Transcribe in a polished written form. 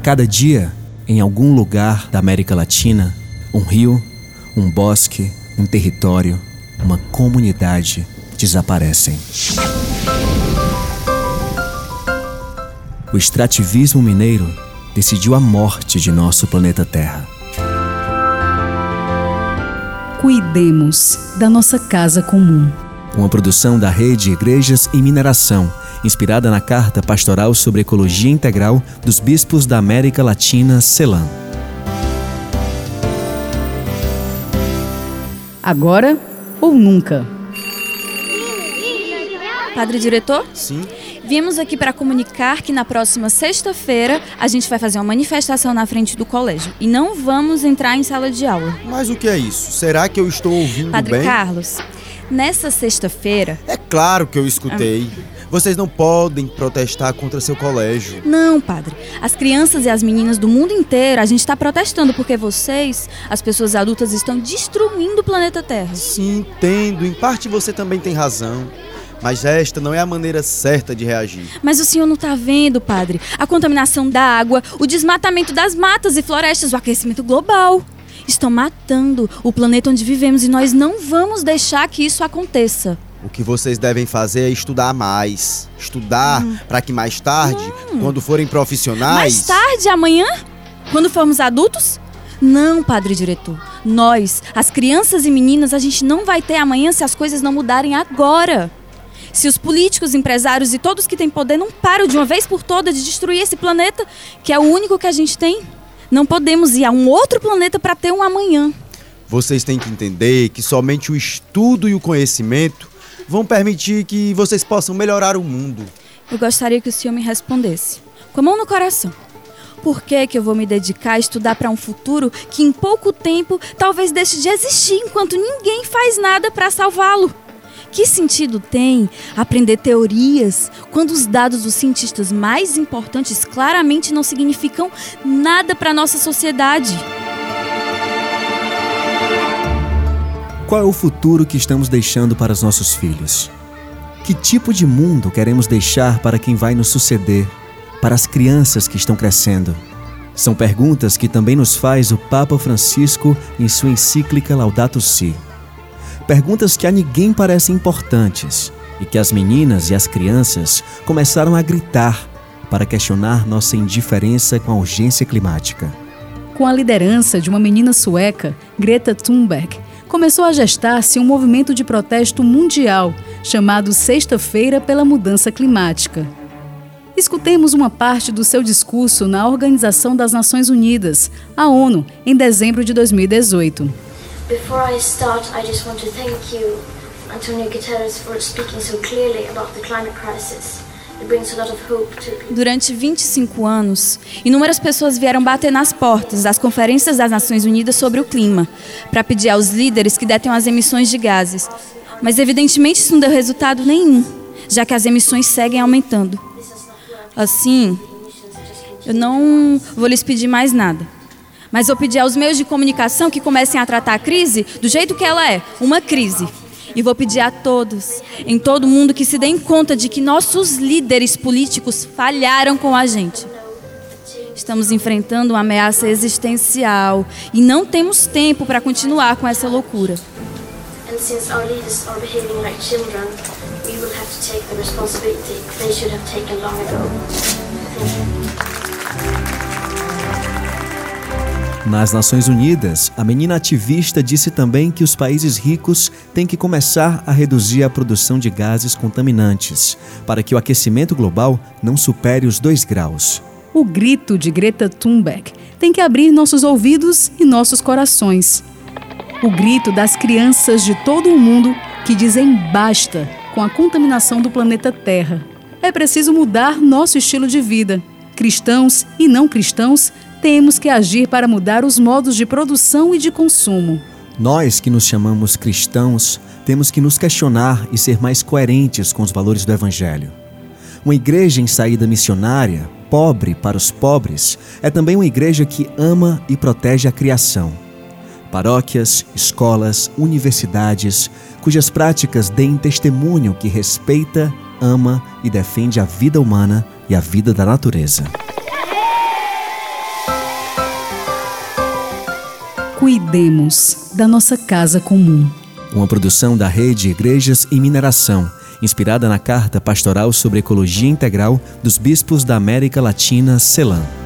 cada dia, em algum lugar da América Latina, um rio, um bosque, um território, uma comunidade desaparecem. O extrativismo mineiro decidiu a morte de nosso planeta Terra. Cuidemos da nossa casa comum. Uma produção da Rede Igrejas em Mineração, inspirada na Carta Pastoral sobre Ecologia Integral dos Bispos da América Latina, CELAM. Agora ou nunca. Padre diretor? Sim? Viemos aqui para comunicar que na próxima sexta-feira a gente vai fazer uma manifestação na frente do colégio e não vamos entrar em sala de aula. Mas o que é isso? Será que eu estou ouvindo Padre bem? Carlos, nessa sexta-feira... É claro que eu escutei. Vocês não podem protestar contra seu colégio. Não, padre. As crianças e as meninas do mundo inteiro, a gente está protestando porque vocês, as pessoas adultas, estão destruindo o planeta Terra. Sim, entendo. Em parte você também tem razão. Mas esta não é a maneira certa de reagir. Mas o senhor não está vendo, padre? A contaminação da água, o desmatamento das matas e florestas, o aquecimento global. Estão matando o planeta onde vivemos e nós não vamos deixar que isso aconteça. O que vocês devem fazer é estudar mais. Estudar para que mais tarde, quando forem profissionais... Mais tarde, amanhã? Quando formos adultos? Não, padre diretor. Nós, as crianças e meninas, a gente não vai ter amanhã se as coisas não mudarem agora. Se os políticos, empresários e todos que têm poder não param de uma vez por todas de destruir esse planeta, que é o único que a gente tem, não podemos ir a um outro planeta para ter um amanhã. Vocês têm que entender que somente o estudo e o conhecimento vão permitir que vocês possam melhorar o mundo. Eu gostaria que o senhor me respondesse, com a mão no coração. Por que eu vou me dedicar a estudar para um futuro que em pouco tempo talvez deixe de existir enquanto ninguém faz nada para salvá-lo? Que sentido tem aprender teorias quando os dados dos cientistas mais importantes claramente não significam nada para a nossa sociedade? Qual é o futuro que estamos deixando para os nossos filhos? Que tipo de mundo queremos deixar para quem vai nos suceder, para as crianças que estão crescendo? São perguntas que também nos faz o Papa Francisco em sua encíclica Laudato Si. Perguntas que a ninguém parecem importantes e que as meninas e as crianças começaram a gritar para questionar nossa indiferença com a urgência climática. Com a liderança de uma menina sueca, Greta Thunberg, começou a gestar-se um movimento de protesto mundial chamado Sexta-feira pela Mudança Climática. Escutemos uma parte do seu discurso na Organização das Nações Unidas, a ONU, em dezembro de 2018. Before I start, I just want to thank you, Antonio Guterres, for speaking so clearly about the climate crisis. It brings a lot of hope to people. Durante 25 anos, inúmeras pessoas vieram bater nas portas das conferências das Nações Unidas sobre o clima, para pedir aos líderes que detenham as emissões de gases. Mas, evidentemente, isso não deu resultado nenhum, já que as emissões seguem aumentando. Assim, eu não vou lhes pedir mais nada. Mas vou pedir aos meios de comunicação que comecem a tratar a crise do jeito que ela é, uma crise. E vou pedir a todos, em todo mundo, que se deem conta de que nossos líderes políticos falharam com a gente. Estamos enfrentando uma ameaça existencial e não temos tempo para continuar com essa loucura. And since our leaders are behaving like children, we will have to take the responsibility they should have taken long ago. Thank you. Nas Nações Unidas, a menina ativista disse também que os países ricos têm que começar a reduzir a produção de gases contaminantes, para que o aquecimento global não supere os 2 graus. O grito de Greta Thunberg tem que abrir nossos ouvidos e nossos corações. O grito das crianças de todo o mundo que dizem basta com a contaminação do planeta Terra. É preciso mudar nosso estilo de vida. Cristãos e não cristãos temos que agir para mudar os modos de produção e de consumo. Nós que nos chamamos cristãos, temos que nos questionar e ser mais coerentes com os valores do Evangelho. Uma igreja em saída missionária, pobre para os pobres, é também uma igreja que ama e protege a criação. Paróquias, escolas, universidades, cujas práticas deem testemunho que respeita, ama e defende a vida humana e a vida da natureza. Cuidemos da nossa casa comum. Uma produção da Rede Igrejas em Mineração, inspirada na Carta Pastoral sobre Ecologia Integral dos Bispos da América Latina, CELAM.